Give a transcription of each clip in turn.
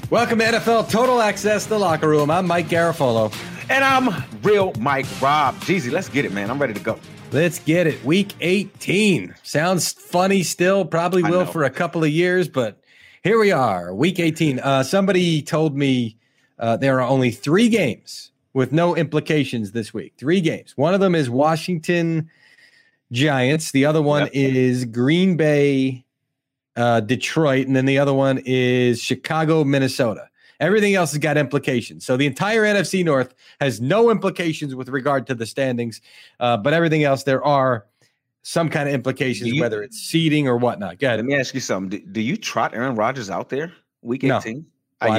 Welcome to NFL Total Access, the locker room. I'm Mike Garafolo. And I'm Real Mike Rob. Jeezy, let's get it, man. I'm ready to go. Let's get it. Week 18. Sounds funny still. Probably will for a couple of years, but here we are. Week 18. Somebody told me there are only 3 games with no implications this week. 3 games. One of them is Washington Giants. The other one is Green Bay Detroit, and then the other one is Chicago, Minnesota. Everything else has got implications. So the entire NFC North has no implications with regard to the standings, but everything else, there are some kind of implications, whether it's seeding or whatnot. Go ahead. Let me ask you something. Do you trot Aaron Rodgers out there week 18? No.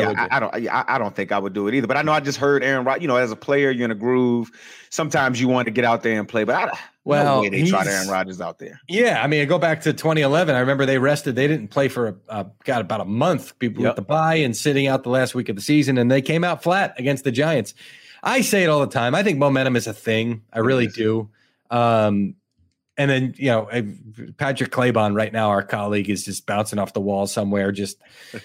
I don't think I would do it either. But I know I just heard Aaron Rodgers, as a player, you're in a groove. Sometimes you want to get out there and play, but no way they trot Aaron Rodgers out there. Yeah, I mean, I go back to 2011. I remember they rested. They didn't play for about a month. People with the bye and sitting out the last week of the season, and they came out flat against the Giants. I say it all the time. I think momentum is a thing. I really do. And then, Patrick Claybon right now, our colleague, is just bouncing off the wall somewhere, just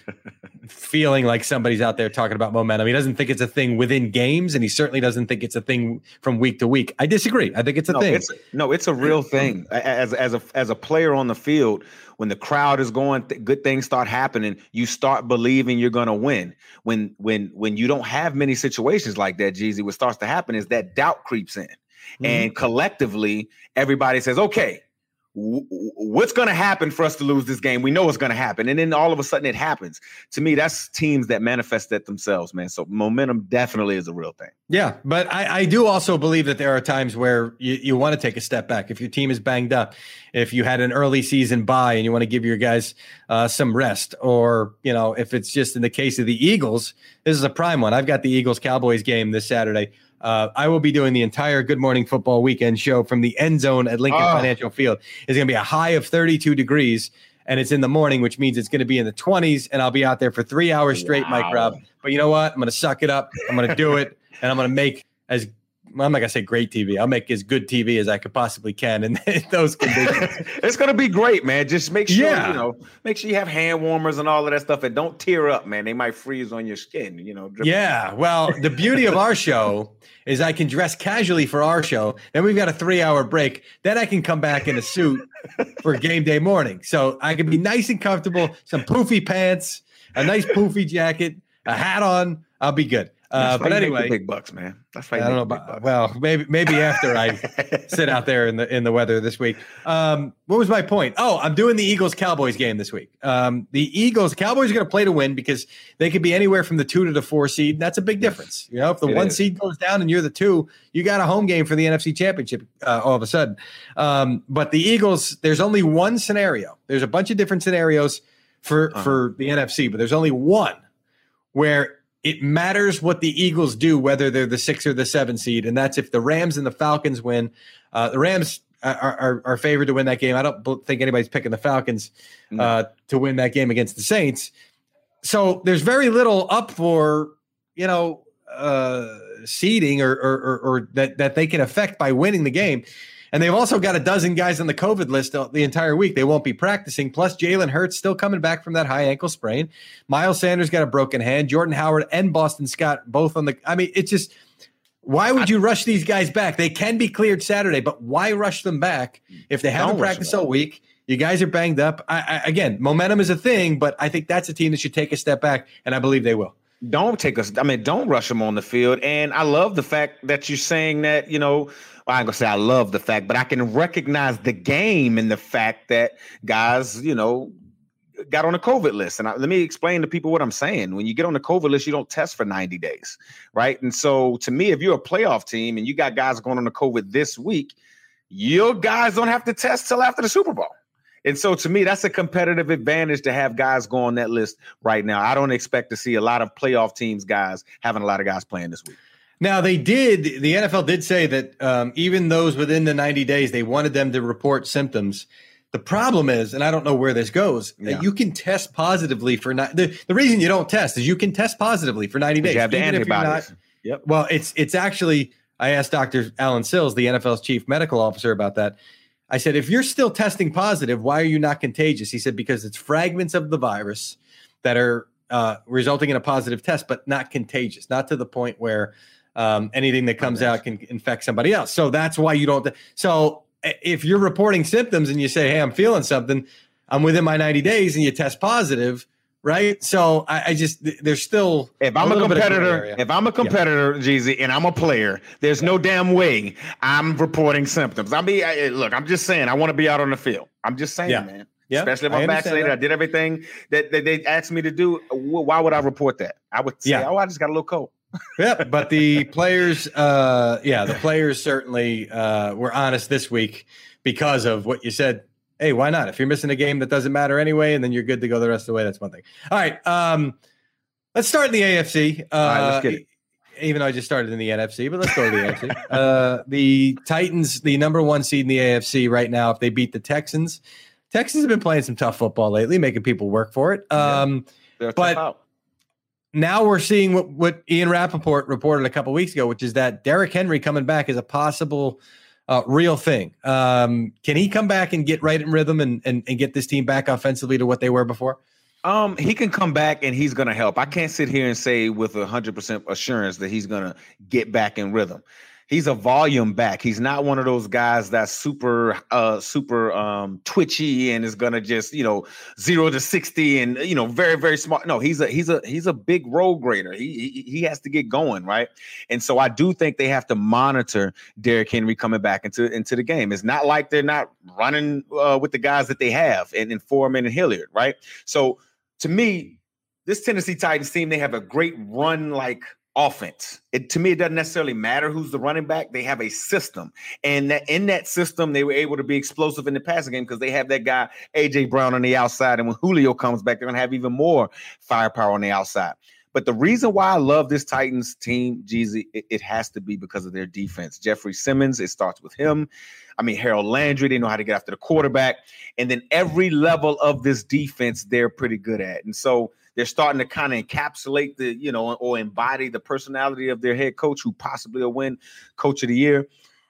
feeling like somebody's out there talking about momentum. He doesn't think it's a thing within games, and he certainly doesn't think it's a thing from week to week. I disagree. I think it's a thing. It's a real thing. As a player on the field, when the crowd is going, good things start happening. You start believing you're going to win. When you don't have many situations like that, Jeezy, what starts to happen is that doubt creeps in. And collectively, everybody says, okay, what's going to happen for us to lose this game? We know what's going to happen. And then all of a sudden it happens. To me, that's teams that manifest that themselves, man. So momentum definitely is a real thing. Yeah, but I do also believe that there are times where you want to take a step back. If your team is banged up, if you had an early season bye and you want to give your guys some rest, or, if it's just in the case of the Eagles, this is a prime one. I've got the Eagles-Cowboys game this Saturday. I will be doing the entire Good Morning Football weekend show from the end zone at Lincoln Financial Field. It's going to be a high of 32 degrees, and it's in the morning, which means it's going to be in the 20s, and I'll be out there for 3 hours straight, Mike Rob. But you know what? I'm going to suck it up. I'm going to do it, and I'm going to make I'm not going to say great TV. I'll make as good TV as I could possibly can in those conditions. It's going to be great, man. Just make sure, make sure you have hand warmers and all of that stuff, and don't tear up, man. They might freeze on your skin, Yeah. Well, the beauty of our show is I can dress casually for our show. Then we've got a 3-hour break. Then I can come back in a suit for game day morning. So I can be nice and comfortable, some poofy pants, a nice poofy jacket, a hat on. I'll be good. But anyway, big bucks, man. That's right. I don't know about, well, maybe after I sit out there in the weather this week. What was my point? Oh, I'm doing the Eagles-Cowboys game this week. The Cowboys are going to play to win because they could be anywhere from the 2 to the 4 seed. That's a big difference. If the 1 seed goes down and you're the 2, you got a home game for the NFC Championship all of a sudden. But the Eagles, there's only one scenario. There's a bunch of different scenarios for the NFC, but there's only one where it matters what the Eagles do, whether they're the 6 or the 7 seed, and that's if the Rams and the Falcons win. The Rams are favored to win that game. I don't think anybody's picking the Falcons to win that game against the Saints. So there's very little up for seeding or that they can affect by winning the game. And they've also got a dozen guys on the COVID list the entire week. They won't be practicing. Plus, Jalen Hurts still coming back from that high ankle sprain. Miles Sanders got a broken hand. Jordan Howard and Boston Scott both on the – I mean, it's just – why would you rush these guys back? They can be cleared Saturday, but why rush them back if they haven't practiced all week? You guys are banged up. Again, momentum is a thing, but I think that's a team that should take a step back, and I believe they will. Don't rush them on the field. And I love the fact that you're saying that, I ain't gonna say I love the fact, but I can recognize the game in the fact that guys, got on a COVID list. And let me explain to people what I'm saying. When you get on the COVID list, you don't test for 90 days, right? And so to me, if you're a playoff team and you got guys going on the COVID this week, your guys don't have to test till after the Super Bowl. And so to me, that's a competitive advantage to have guys go on that list right now. I don't expect to see a lot of playoff teams guys having a lot of guys playing this week. Now, the NFL did say that even those within the 90 days, they wanted them to report symptoms. The problem is, and I don't know where this goes, you can test positively for the reason you don't test is you can test positively for 90 days. You have the antibodies. Yep. Well, it's actually, I asked Dr. Alan Sills, the NFL's chief medical officer, about that. I said, if you're still testing positive, why are you not contagious? He said, because it's fragments of the virus that are resulting in a positive test, but not contagious, not to the point where anything that comes out can infect somebody else. So that's why you don't. So if you're reporting symptoms and you say, hey, I'm feeling something, I'm within my 90 days, and you test positive, right? So I just, there's still, if I'm a competitor, Jeezy, and I'm a player, there's no damn way I'm reporting symptoms. Look, I'm just saying, I want to be out on the field. I'm just saying, man. Yeah, especially if I'm vaccinated, I did everything that they asked me to do. Why would I report that? I would say, I just got a little cold. Yeah, but the players, the players certainly were honest this week because of what you said. Hey, why not? If you're missing a game that doesn't matter anyway, and then you're good to go the rest of the way, that's one thing. All right, let's start in the AFC. All right, let's get it. Even though I just started in the NFC, but let's go to the AFC. The Titans, the number 1 seed in the AFC right now, if they beat the Texans have been playing some tough football lately, making people work for it. But now we're seeing what Ian Rappaport reported a couple weeks ago, which is that Derrick Henry coming back is a possible real thing. Can he come back and get right in rhythm and get this team back offensively to what they were before? He can come back and he's going to help. I can't sit here and say with 100% assurance that he's going to get back in rhythm. He's a volume back. He's not one of those guys that's super twitchy and is going to just, 0 to 60 and, very, very smart. No, he's a big road grader. He has to get going. Right. And so I do think they have to monitor Derrick Henry coming back into the game. It's not like they're not running with the guys that they have in Foreman and Hilliard. Right. So to me, this Tennessee Titans team, they have a great run offense. To me, it doesn't necessarily matter who's the running back. They have a system. And in that system, they were able to be explosive in the passing game because they have that guy, A.J. Brown, on the outside. And when Julio comes back, they're going to have even more firepower on the outside. But the reason why I love this Titans team, Jeezy, it has to be because of their defense. Jeffrey Simmons, it starts with him. Harold Landry, they know how to get after the quarterback. And then every level of this defense, they're pretty good at. And so they're starting to kind of encapsulate or embody the personality of their head coach, who possibly will win Coach of the Year.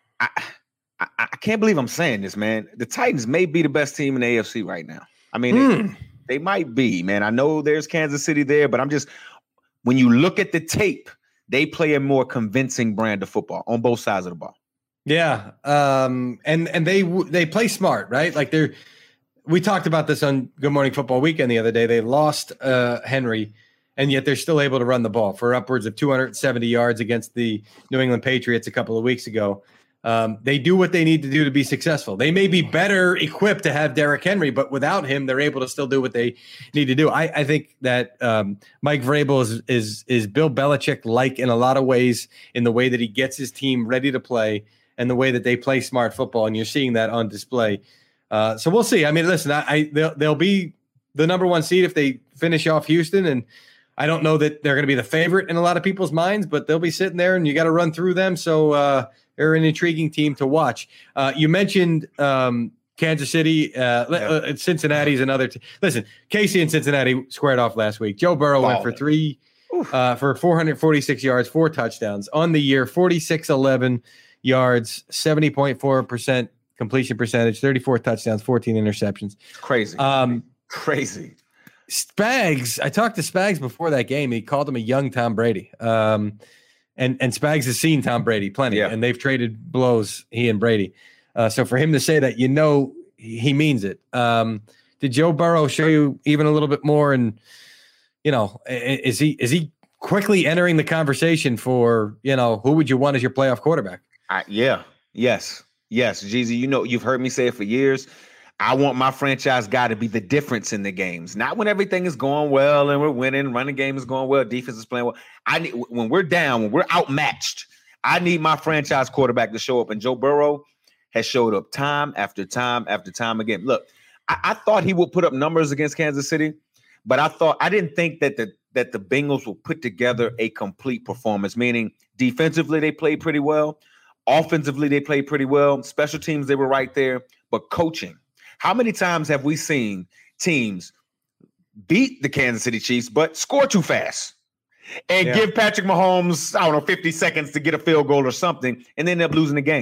I can't believe I'm saying this, man. The Titans may be the best team in the AFC right now. They might be, man. I know there's Kansas City there, but when you look at the tape, they play a more convincing brand of football on both sides of the ball. Yeah, and they play smart, right? We talked about this on Good Morning Football Weekend the other day. They lost Henry, and yet they're still able to run the ball for upwards of 270 yards against the New England Patriots a couple of weeks ago. They do what they need to do to be successful. They may be better equipped to have Derrick Henry, but without him, they're able to still do what they need to do. I think that Mike Vrabel is Bill Belichick-like in a lot of ways, in the way that he gets his team ready to play and the way that they play smart football, and you're seeing that on display. So we'll see. Listen, they'll be the number 1 seed if they finish off Houston, and I don't know that they're going to be the favorite in a lot of people's minds, but they'll be sitting there, and you got to run through them. So they're an intriguing team to watch. You mentioned Kansas City. Cincinnati's another. Listen, Casey and Cincinnati squared off last week. Joe Burrow went for 446 yards, 4 touchdowns on the year, 46-11 yards, 70.4% completion percentage, 34 touchdowns, 14 interceptions. Crazy. Crazy. Spags, I talked to Spags before that game. He called him a young Tom Brady. And Spags has seen Tom Brady plenty, and they've traded blows, he and Brady. So for him to say that, he means it. Did Joe Burrow show you even a little bit more? And, is he quickly entering the conversation for, who would you want as your playoff quarterback? Yes, Jeezy, you've heard me say it for years. I want my franchise guy to be the difference in the games. Not when everything is going well and we're winning, running game is going well, defense is playing well. When we're down, when we're outmatched, I need my franchise quarterback to show up. And Joe Burrow has showed up time after time after time again. Look, I thought he would put up numbers against Kansas City, but I didn't think that the Bengals will put together a complete performance, meaning defensively they played pretty well. Offensively, they played pretty well. Special teams, they were right there. But coaching, how many times have we seen teams beat the Kansas City Chiefs but score too fast and give Patrick Mahomes, 50 seconds to get a field goal or something, and then end up losing the game?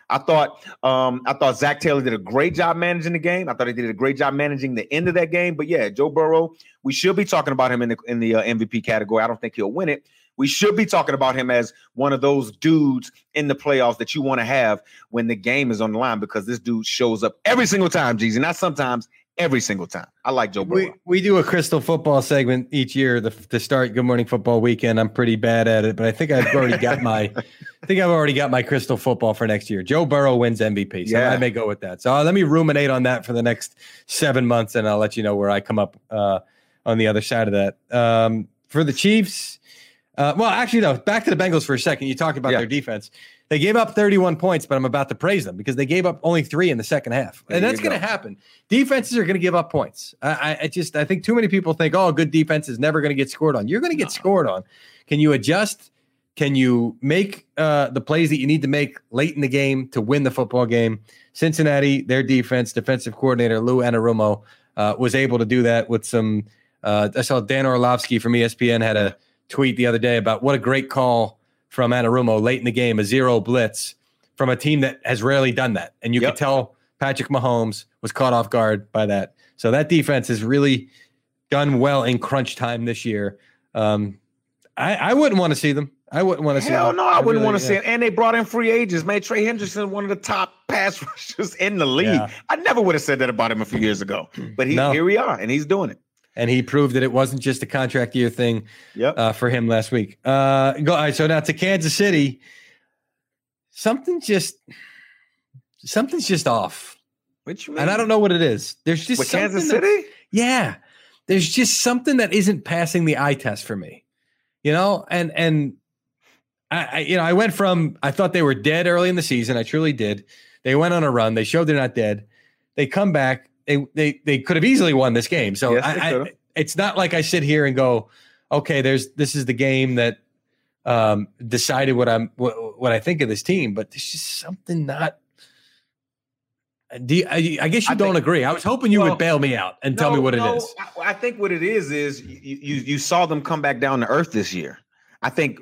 I thought Zach Taylor did a great job managing the game. I thought he did a great job managing the end of that game. But yeah, Joe Burrow, we should be talking about him in the MVP category. I don't think he'll win it. We should be talking about him as one of those dudes in the playoffs that you want to have when the game is on the line, because this dude shows up every single time, Jeezy. Not sometimes, every single time. I like Joe Burrow. We do a Crystal Football segment each year to start Good Morning Football weekend. I'm pretty bad at it, but I think I've already got my Crystal Football for next year. Joe Burrow wins MVP, so I may go with that. So let me ruminate on that for the next 7 months, and I'll let you know where I come up on the other side of that. For the Chiefs. Well, actually, no, back to the Bengals for a second. You talked about their defense. They gave up 31 points, but I'm about to praise them because they gave up only 3 in the second half. And that's going to happen. Defenses are going to give up points. I think too many people think, oh, good defense is never going to get scored on. You're going to get scored on. Can you adjust? Can you make the plays that you need to make late in the game to win the football game? Cincinnati, their defensive coordinator, Lou Anarumo, was able to do that with some I saw Dan Orlovsky from ESPN had a tweet the other day about what a great call from Anarumo late in the game, a 0 blitz from a team that has rarely done that. And you could tell Patrick Mahomes was caught off guard by that. So that defense has really done well in crunch time this year. I wouldn't want to see them. I wouldn't want to see them. Hell no, I wouldn't want to see them. And they brought in free agents, man. Trey Hendrickson, one of the top pass rushers in the league. Yeah. I never would have said that about him a few years ago. But here we are, and he's doing it. And he proved that it wasn't just a contract year thing for him last week. All right, so now to Kansas City. Something's just off. What you mean? And I don't know what it is. There's just with Kansas City? There's just something that isn't passing the eye test for me. You know, and I went from I thought they were dead early in the season. I truly did. They went on a run. They showed they're not dead. They come back. They could have easily won this game. So it's not like I sit here and go, okay, this is the game that decided what I think of this team. But there's just something not. I guess you don't agree. I was hoping you would bail me out and tell me what it is. I think what it is you saw them come back down to earth this year. I think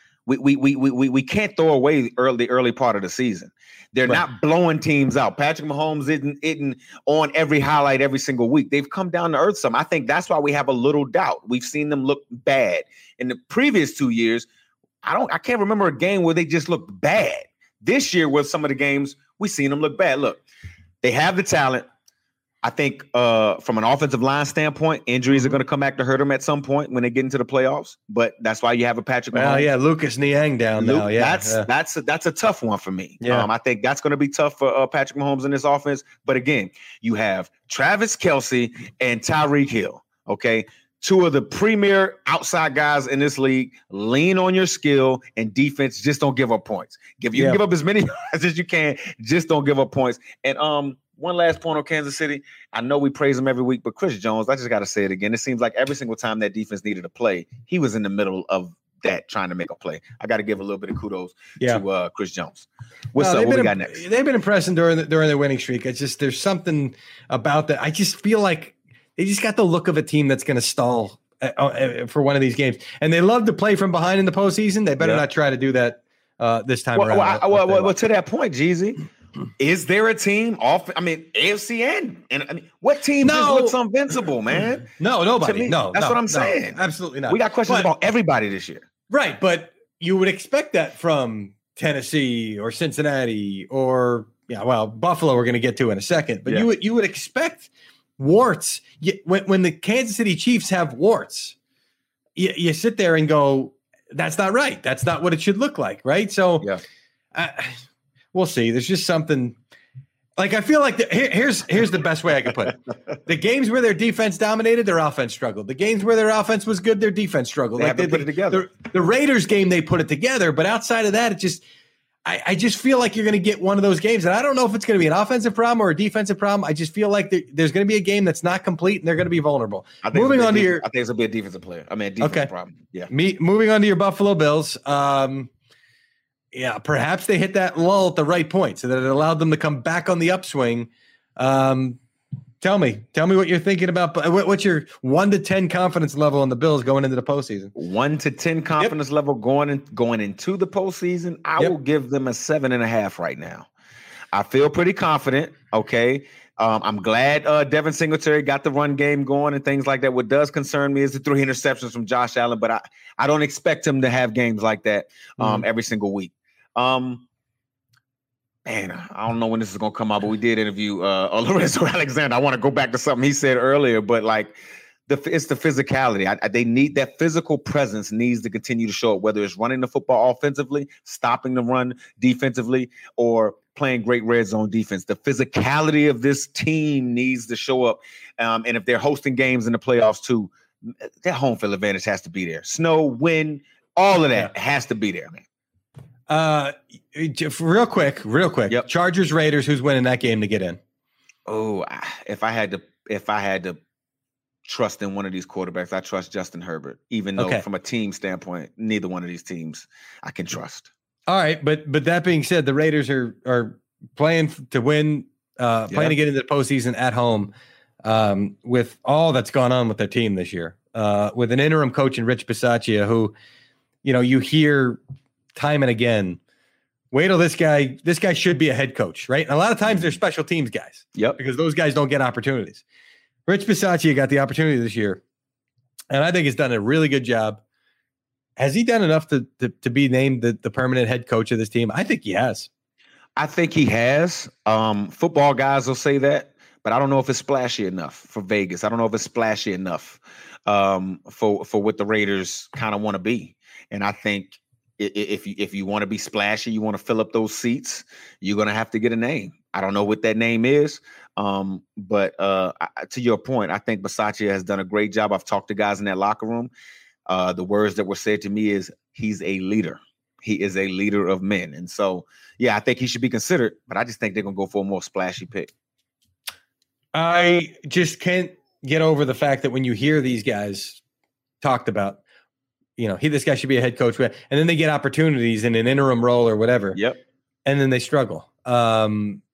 we can't throw away the early part of the season. They're not blowing teams out. Patrick Mahomes isn't on every highlight every single week. They've come down to earth some. I think that's why we have a little doubt. We've seen them look bad. In the previous 2 years, I can't remember a game where they just looked bad. This year, with some of the games, we've seen them look bad. Look, they have the talent. I think from an offensive line standpoint, injuries are going to come back to hurt them at some point when they get into the playoffs. But that's why you have a Patrick Mahomes. Well, yeah, Lucas Niang down now. Yeah, that's a tough one for me. Yeah. I think that's going to be tough for Patrick Mahomes in this offense. But again, you have Travis Kelce and Tyreek Hill. Okay, 2 of the premier outside guys in this league. Lean on your skill and defense. Just don't give up points. You can give up as many as you can. Just don't give up points. And one last point on Kansas City. I know we praise him every week, but Chris Jones, I just got to say it again. It seems like every single time that defense needed a play, he was in the middle of that trying to make a play. I got to give a little bit of kudos to Chris Jones. What's up? What we got next? They've been impressive during their winning streak. It's just there's something about that. I just feel like they just got the look of a team that's going to stall for one of these games. And they love to play from behind in the postseason. They better not try to do that this time around. Well, to that point, Jeezy, is there a team off? I mean, AFC and I mean, what team just looks invincible, man? No, nobody. Me, that's what I'm saying. Absolutely not. We got questions about everybody this year. Right, but you would expect that from Tennessee or Cincinnati or Buffalo. We're going to get to in a second, but you would expect warts when the Kansas City Chiefs have warts. You sit there and go, "That's not right. That's not what it should look like." Right? So, we'll see. There's just something. Like I feel like here's the best way I can put it. The games where their defense dominated, their offense struggled. The games where their offense was good, their defense struggled. They put it together. The Raiders game, they put it together, but outside of that, I just feel like you're going to get one of those games, and I don't know if it's going to be an offensive problem or a defensive problem. I just feel like there's going to be a game that's not complete, and they're going to be vulnerable. I think it's going to be a defensive player. I mean, a defensive problem. Yeah. Moving on to your Buffalo Bills. Yeah, perhaps they hit that lull at the right point so that it allowed them to come back on the upswing. Tell me what you're thinking about. What's your 1 to 10 confidence level on the Bills going into the postseason? 1 to 10 confidence level going into the postseason. I will give them a 7.5 right now. I feel pretty confident. Okay. I'm glad Devin Singletary got the run game going and things like that. What does concern me is the 3 interceptions from Josh Allen, but I don't expect him to have games like that every single week. Man, I don't know when this is going to come out, but we did interview Lorenzo Alexander. I want to go back to something he said earlier, but like it's the physicality. They need that physical presence needs to continue to show up, whether it's running the football offensively, stopping the run defensively, or playing great red zone defense. The physicality of this team needs to show up. And if they're hosting games in the playoffs too, that home field advantage has to be there. Snow, wind, all of that has to be there, man. Real quick. Yep. Chargers, Raiders, who's winning that game to get in? Oh, if I had to trust in one of these quarterbacks, I trust Justin Herbert, even though from a team standpoint, neither one of these teams I can trust. All right, but that being said, the Raiders are playing to win, playing to get into the postseason at home, with all that's gone on with their team this year, with an interim coach in Rich Bisaccia, who, you hear time and again, wait till this guy should be a head coach, right? And a lot of times they're special teams guys, because those guys don't get opportunities. Rich Bisaccia got the opportunity this year, and I think he's done a really good job. Has he done enough to be named the permanent head coach of this team? I think he has. I think he has. Football guys will say that, but I don't know if it's splashy enough for Vegas. I don't know if it's splashy enough for what the Raiders kind of want to be. And I think if you want to be splashy, you want to fill up those seats, you're going to have to get a name. I don't know what that name is. But to your point, I think Bisaccia has done a great job. I've talked to guys in that locker room. The words that were said to me is he's a leader. He is a leader of men. And so, I think he should be considered, but I just think they're going to go for a more splashy pick. I just can't get over the fact that when you hear these guys talked about, this guy should be a head coach, and then they get opportunities in an interim role or whatever. Yep. And then they struggle. I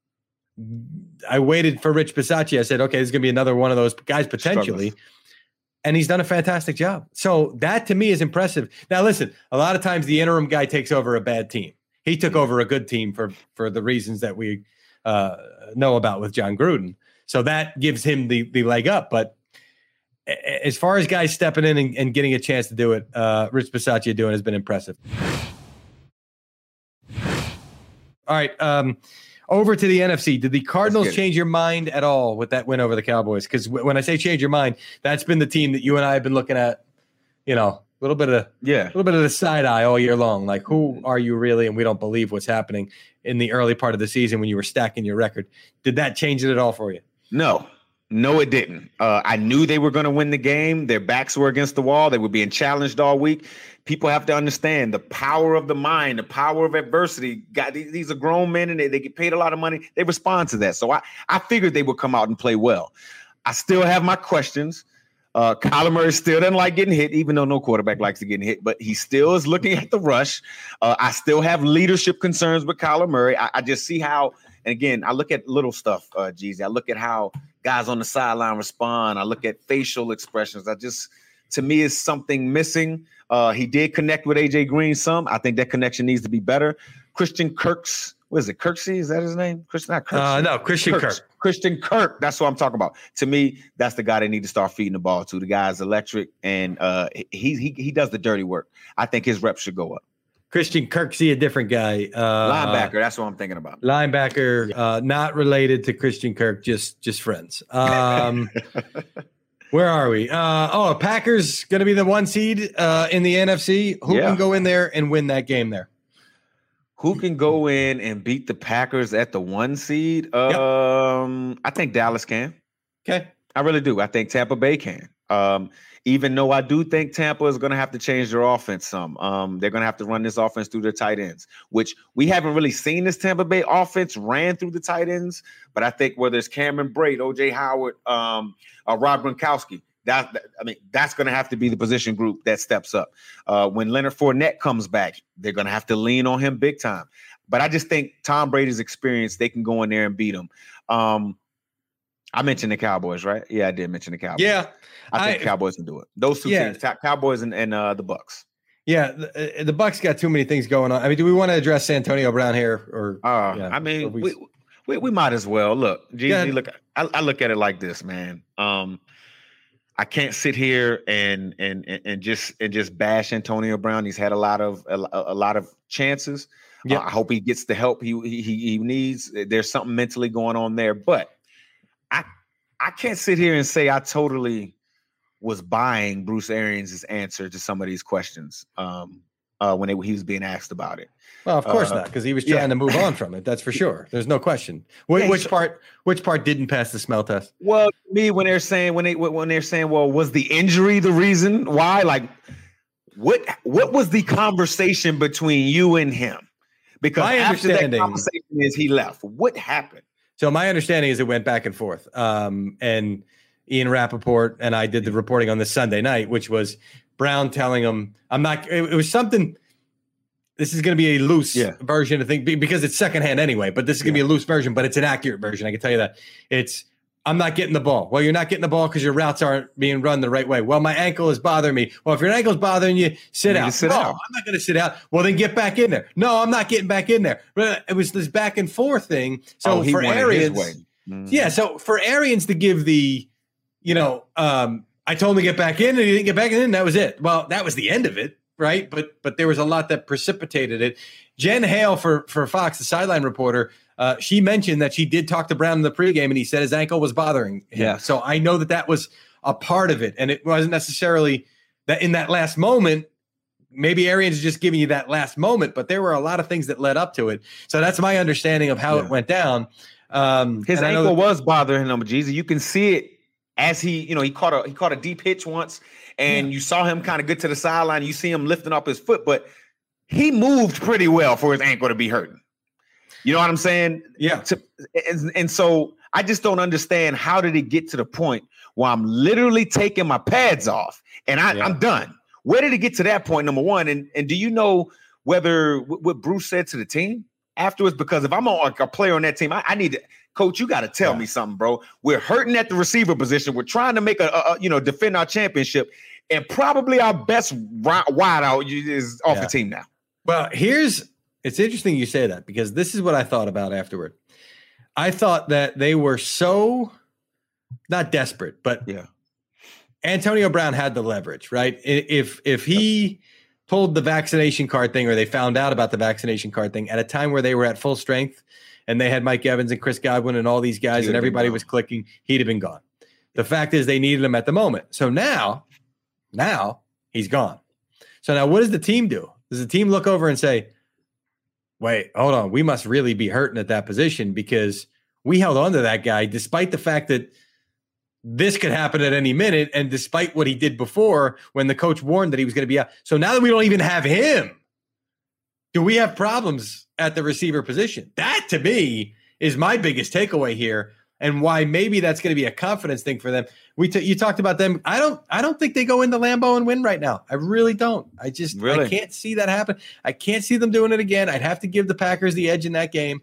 waited for Rich Bisaccia. I said, okay, this is going to be another one of those guys potentially. Struggles. And he's done a fantastic job. So that to me is impressive. Now, listen, a lot of times the interim guy takes over a bad team. He took over a good team for the reasons that we know about with John Gruden. So that gives him the leg up. But as far as guys stepping in and getting a chance to do it, Rich Bisaccia doing has been impressive. All right. Over to the NFC. Did the Cardinals change your mind at all with that win over the Cowboys? Because when I say change your mind, that's been the team that you and I have been looking at, a little bit of the side eye all year long. Like, who are you really? And we don't believe what's happening in the early part of the season when you were stacking your record. Did that change it at all for you? No, it didn't. I knew they were going to win the game. Their backs were against the wall. They were being challenged all week. People have to understand the power of the mind, the power of adversity. These are grown men, and they get paid a lot of money. They respond to that. So I figured they would come out and play well. I still have my questions. Kyler Murray still doesn't like getting hit, even though no quarterback likes to get hit, but he still is looking at the rush. I still have leadership concerns with Kyler Murray. I just see how, and again, I look at little stuff, Jeezy. I look at how guys on the sideline respond. I look at facial expressions. To me, is something missing. He did connect with AJ Green some. I think that connection needs to be better. Christian Kirksey. What is it? Kirksey? Is that his name? Christian Kirk. Christian Kirk. That's what I'm talking about. To me, that's the guy they need to start feeding the ball to. The guy's electric, and he does the dirty work. I think his reps should go up. Christian Kirksey, a different guy. Linebacker. That's what I'm thinking about. Linebacker, not related to Christian Kirk, just friends. Where are we? Packers going to be the 1 seed in the NFC. Who can go in there and win that game there? Who can go in and beat the Packers at the 1 seed? I think Dallas can. Okay. I really do. I think Tampa Bay can. Even though I do think Tampa is going to have to change their offense some. They're going to have to run this offense through their tight ends, which we haven't really seen this Tampa Bay offense ran through the tight ends. But I think whether it's Cameron Brate, O.J. Howard, or Rob Gronkowski, that's going to have to be the position group that steps up. When Leonard Fournette comes back, they're going to have to lean on him big time. But I just think Tom Brady's experience, they can go in there and beat him. I mentioned the Cowboys, right? Yeah, I did mention the Cowboys. Yeah. I think Cowboys can do it. Those two teams, Cowboys and the Bucks. Yeah, the Bucks got too many things going on. I mean, do we want to address Antonio Brown here? We might as well. Look, GZ, look, I look at it like this, man. I can't sit here and just bash Antonio Brown. He's had a lot of chances. Yep. I hope he gets the help he needs. There's something mentally going on there, but I can't sit here and say I totally was buying Bruce Arians' answer to some of these questions when he was being asked about it. Well, of course not, because he was trying to move on from it. That's for sure. There's no question. Which part didn't pass the smell test? Well, me when they're saying, well, was the injury the reason why? Like, what was the conversation between you and him? Because my understanding, after that conversation is he left. What happened? So my understanding is it went back and forth. And Ian Rappaport and I did the reporting on this Sunday night, which was Brown telling him, it was something. This is going to be a loose version, I think, because it's secondhand anyway, but this is going to be a loose version, but it's an accurate version. I can tell you that. I'm not getting the ball. Well, you're not getting the ball because your routes aren't being run the right way. Well, my ankle is bothering me. Well, if your ankle's bothering you, sit out. No, I'm not going to sit out. Well, then get back in there. No, I'm not getting back in there. But it was this back and forth thing. So for Arians, so for Arians to give the, I told him to get back in and he didn't get back in, and that was it. Well, that was the end of it. Right. But there was a lot that precipitated it. Jen Hale for Fox, the sideline reporter, she mentioned that she did talk to Brown in the pregame and he said his ankle was bothering him. Yeah. So I know that was a part of it. And it wasn't necessarily that in that last moment, maybe Arians is just giving you that last moment, but there were a lot of things that led up to it. So that's my understanding of how it went down. His ankle was bothering him, Jeezy. You can see it as he caught a deep hitch once. And you saw him kind of get to the sideline. You see him lifting up his foot, but he moved pretty well for his ankle to be hurting. You know what I'm saying? Yeah. And so I just don't understand, how did it get to the point where I'm literally taking my pads off and I'm done? Where did it get to that point, number one? And do you know what Bruce said to the team afterwards? Because if I'm a player on that team, I need to – Coach, you got to tell me something, bro. We're hurting at the receiver position. We're trying to make defend our championship, and probably our best wideout is off the team now. Well, it's interesting you say that, because this is what I thought about afterward. I thought that they were so not desperate, but Antonio Brown had the leverage, right? If he pulled the vaccination card thing, or they found out about the vaccination card thing at a time where they were at full strength, and they had Mike Evans and Chris Godwin and all these guys, and everybody was clicking, he'd have been gone. The fact is they needed him at the moment. So now he's gone. So now what does the team do? Does the team look over and say, wait, hold on, we must really be hurting at that position, because we held on to that guy despite the fact that this could happen at any minute, and despite what he did before when the coach warned that he was going to be out. So now that we don't even have him, do we have problems at the receiver position? That, to me, is my biggest takeaway here, and why maybe that's going to be a confidence thing for them. You talked about them. I don't think they go into Lambeau and win right now. I really don't. I can't see that happen. I can't see them doing it again. I'd have to give the Packers the edge in that game.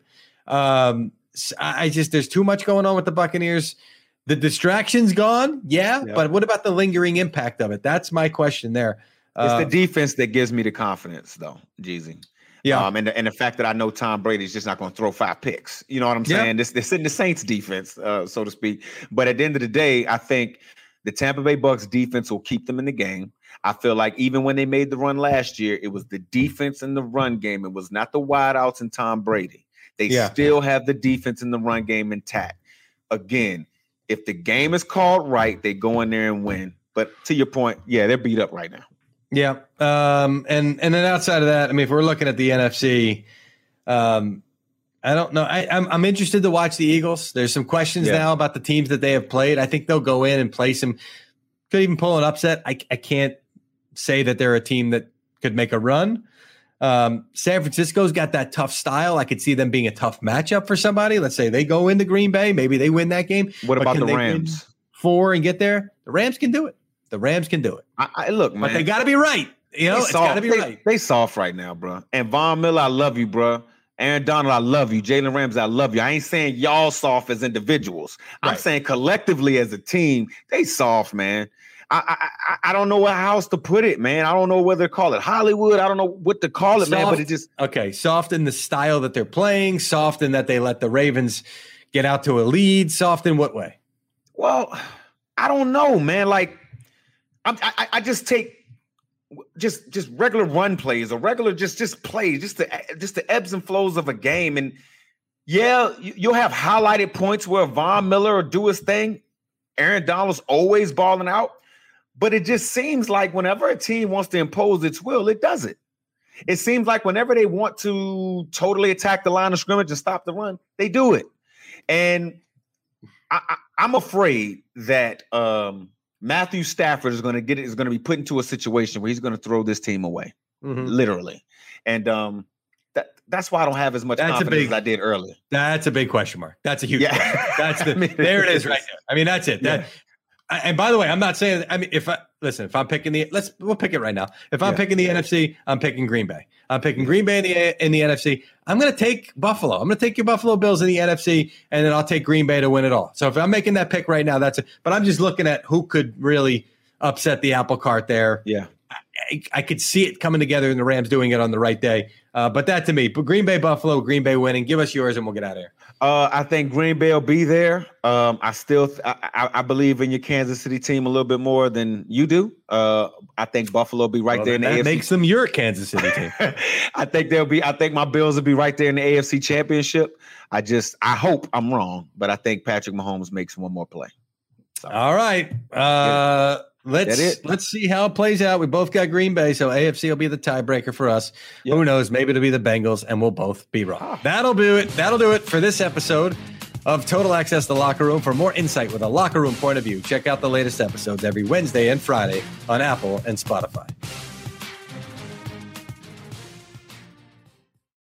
There's too much going on with the Buccaneers. The distraction's gone, but what about the lingering impact of it? That's my question there. It's the defense that gives me the confidence, though, Jeezy. Yeah, and the fact that I know Tom Brady's just not going to throw 5 picks. You know what I'm saying? This in the Saints defense, so to speak. But at the end of the day, I think the Tampa Bay Bucks defense will keep them in the game. I feel like even when they made the run last year, it was the defense in the run game. It was not the wideouts and Tom Brady. They still have the defense in the run game intact. Again, if the game is called right, they go in there and win. But to your point, they're beat up right now. Yeah. And then outside of that, I mean, if we're looking at the NFC, I don't know. I'm interested to watch the Eagles. There's some questions now about the teams that they have played. I think they'll go in and play some, could even pull an upset. I can't say that they're a team that could make a run. San Francisco's got that tough style. I could see them being a tough matchup for somebody. Let's say they go into Green Bay. Maybe they win that game. What about the Rams? 4 and get there? The Rams can do it. The Rams can do it. Look, man. But they got to be right. It's got to be right. They soft right now, bro. And Von Miller, I love you, bro. Aaron Donald, I love you. Jalen Ramsey, I love you. I ain't saying y'all soft as individuals. I'm saying collectively as a team, they soft, man. I don't know how else to put it, man. I don't know whether to call it Hollywood. I don't know what to call it, man. But it just soft in the style that they're playing, soft in that they let the Ravens get out to a lead, soft in what way? Well, I don't know, man. Like I just take just regular run plays or regular just plays, just the ebbs and flows of a game. And yeah, you'll have highlighted points where Von Miller will do his thing. Aaron Donald's always balling out. But it just seems like whenever a team wants to impose its will, it does it. It seems like whenever they want to totally attack the line of scrimmage and stop the run, they do it. And I'm afraid that Matthew Stafford is going to be put into a situation where he's going to throw this team away, literally. And that's why I don't have as much confidence as I did earlier. That's a big question mark. That's a huge question. That's there it is right there. I mean, that's it. And by the way, I'm not saying, if I'm picking we'll pick it right now. If I'm picking the NFC, I'm picking Green Bay. I'm picking Green Bay in the NFC. I'm going to take Buffalo. I'm going to take your Buffalo Bills in the NFC, and then I'll take Green Bay to win it all. So if I'm making that pick right now, that's it. But I'm just looking at who could really upset the apple cart there. Yeah. I could see it coming together and the Rams doing it on the right day. But that to me, Green Bay, Buffalo, Green Bay winning. Give us yours and we'll get out of here. I think Green Bay will be there. I believe in your Kansas City team a little bit more than you do. I think Buffalo will be right there in the AFC. That makes them your Kansas City team. I think my Bills will be right there in the AFC Championship. I hope I'm wrong, but I think Patrick Mahomes makes one more play. So. All right. Let's see how it plays out. We both got Green Bay, so AFC will be the tiebreaker for us. Yep. Who knows? Maybe it'll be the Bengals, and we'll both be wrong. That'll do it. That'll do it for this episode of Total Access to the Locker Room. For more insight with a locker room point of view, check out the latest episodes every Wednesday and Friday on Apple and Spotify.